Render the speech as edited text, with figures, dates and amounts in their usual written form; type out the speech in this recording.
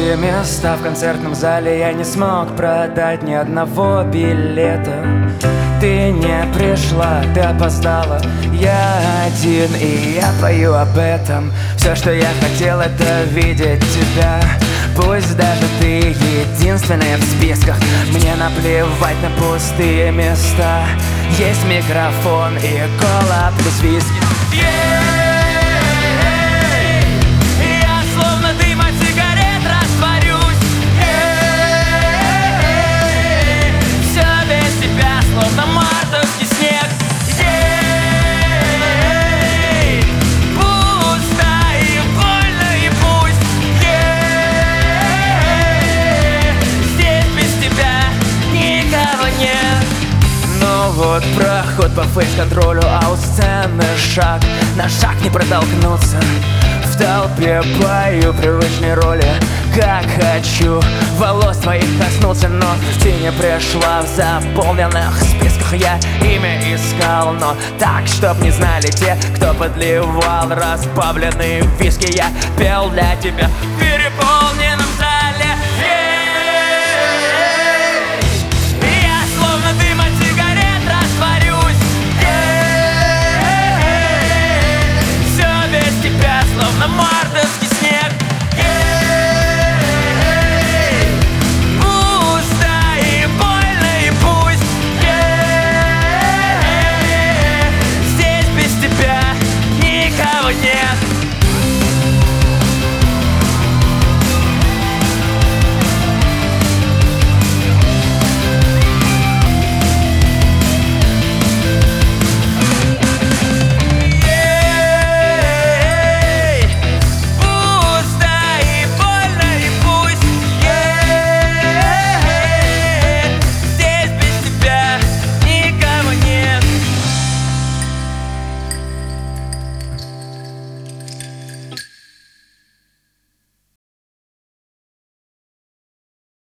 Пустые места в концертном зале. Я не смог продать ни одного билета. Ты не пришла, ты опоздала. Я один, и я пою об этом. Все, что я хотел, это видеть тебя. Пусть даже ты единственная в списках. Мне наплевать на пустые места. Есть микрофон и кола плюс виски. Я словно дым от сигарет растворюсь. Все без тебя, словно мартовский снег. Пусто и больно, и пусть. Здесь без тебя никого нет. Ну вот проход по фейс-контролю, а у сцены шаг. На шаг не протолкнуться. В толпе пою привычной роли. Как хочу волос твоих коснуться, но ты не пришла. В заполненных списках я имя искал, но так, чтоб не знали те, кто подливал разбавленные виски. Я пел для тебя в переполненном зале.